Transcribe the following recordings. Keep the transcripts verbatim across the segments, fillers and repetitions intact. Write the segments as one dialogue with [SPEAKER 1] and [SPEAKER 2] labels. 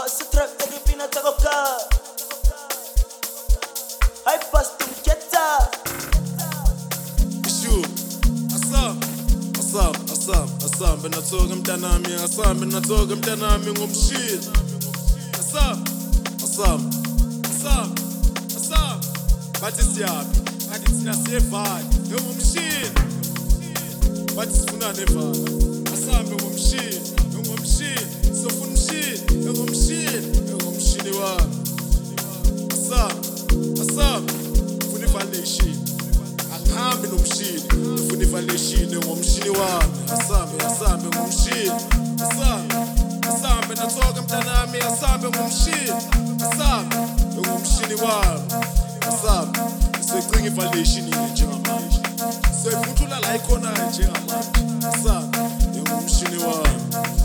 [SPEAKER 1] se trata de pina tagoka. I bust to get up.
[SPEAKER 2] Issue. Asam, asam, asam, asam. Benatoga mtanami, asam, benatoga mtanami ngomshit. Asam, asam, asam, asam. Bathi siyapi, bathi thina siyevana, ngomshit. Bathi sifuna nevana, asambe ngomshit, ngomshit, sofuna umshit, ngomshit, ngomshini wami. Asam, asam, ufuna ivalation. Angihambi nomshini, ufuna ivalation ngomshini wami. Asambe, asambe ngomshini. Asambe, asambe natoka mtanami, asambe ngomshini. Asambe ngomshini wami. Asambe, secinga ivalation njengamanje. Seyivuthula la ikhona njengamanje. Asambe ngomshini wami.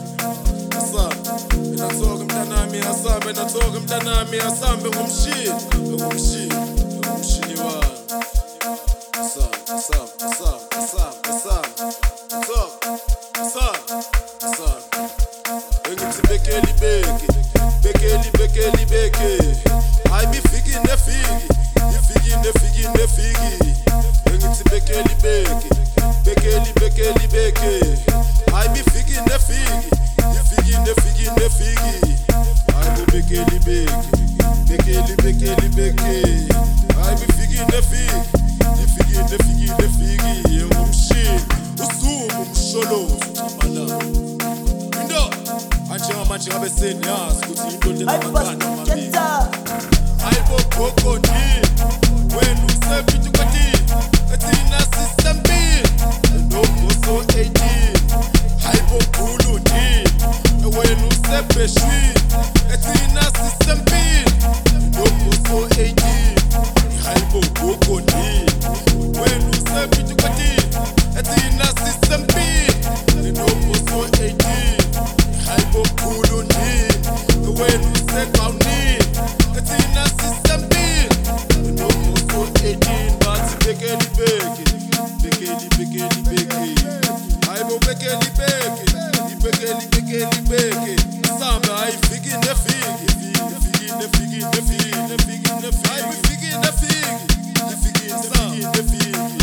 [SPEAKER 2] Asambe natoka mtanami, asambe natoka mtanami, asambe ngomshini, ngomshini, ngomshini wami. Asam, asam, asam, asam, asam, asam, asam, asam. Engithi bekeli beke, bekeli bekeli beke. Hayi bifiki nefiki, ifiki nefiki nefiki. Engithi bekeli beke, bekeli bekeli beke. Hayi bifiki nefiki, ifiki nefiki nefiki. Hayi bo bekeli beke, bekeli bekeli beke. Hayi bifiki nefiki. Nefiki, nefiki, nefiki, ngomshini, usumu umsholozi uncamala. Into, anjengamanje ngabe seniyazi ukuthi indoda enamakhanda amabili. Hayibo gogo ndini, wena usephithi kwathini, ethina sisempini, enogoso eighteen. Hayibo bhulu ndini, wena usebheshwini, ethina sisempini, enogoso eighteen. Hayibo gogo ndini. When you say pretty quatty, at the nasty stampede, the noble so eighteen, hypo cool on him. When you say bounty, at the nasty stampede, the noble so eighteen, but bekeli beke, bekeli bekeli beke, hypo bekeli beke, bekeli bekeli beke, samba I figi ne figi, figi ne figi ne figi ne figi ne figi, I figi ne figi, figi ne figi ne figi.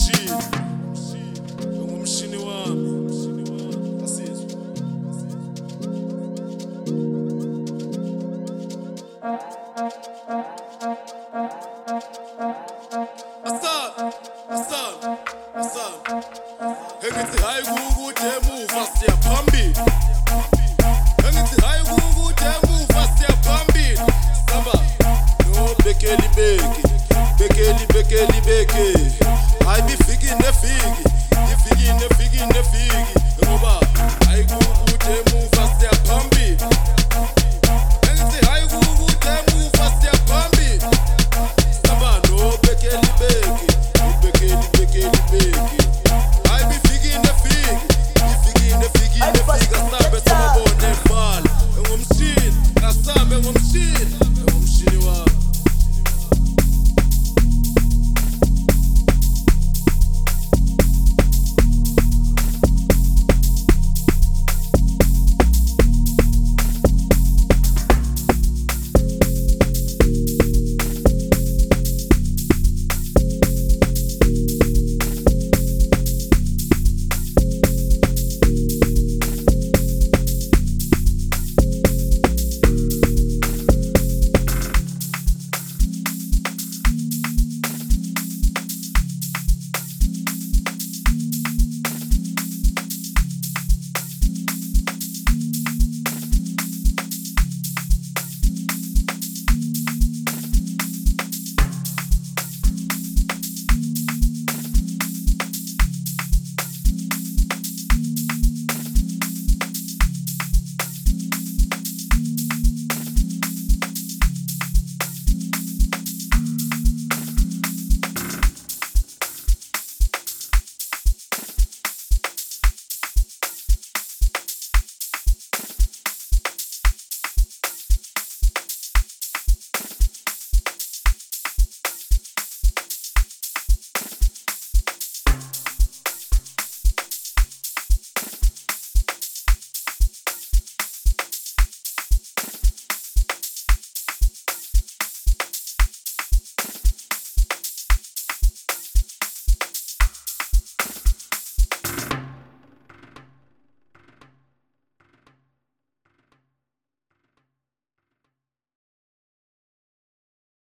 [SPEAKER 2] Ngomshini wami, asizwe. Asam, asam, asam. Engithi hayi ukuthi emuva siyaphambili. Engithi hayi ukuthi emuva siyaphambili. Samba, no bekeli beke, bekeli bekeli beke.